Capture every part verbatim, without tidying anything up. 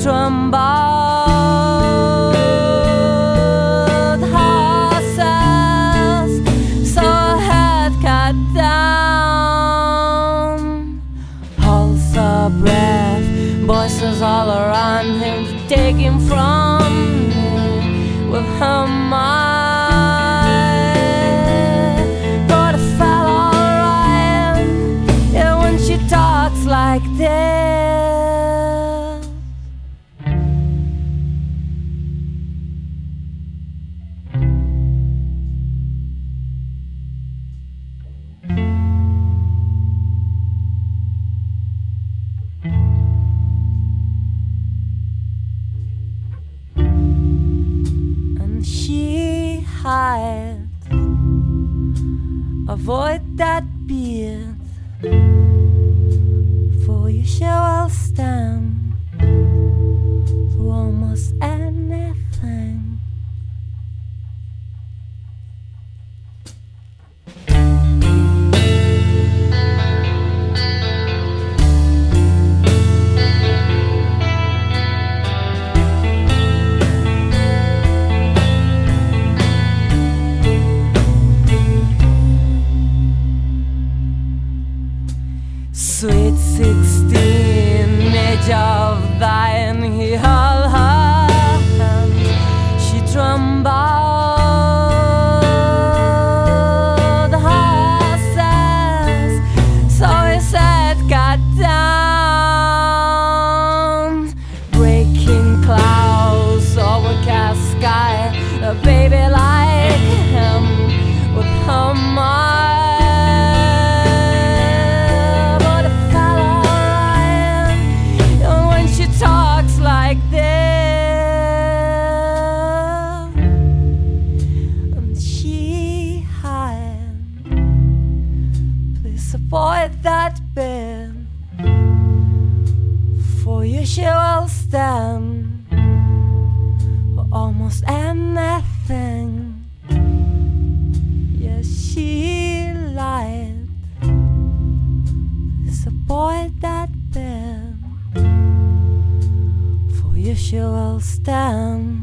trembled horses, so her head cut down. Holds her breath, voices all around him to take him from me with her mind. But I felt alright, yeah, when she talks like this. She hides, avoid that beard, for you shall stand for almost anything. Sweet sixteen, age of thine, he held her hand. She trembled horses, so his head got down. Breaking clouds, overcast sky, a baby like him with her mind. Like this, and she hides. Please avoid that bed, for you she will stand for almost anything. Yes, she lied. Please avoid that bed, you shall stand.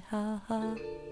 ha ha.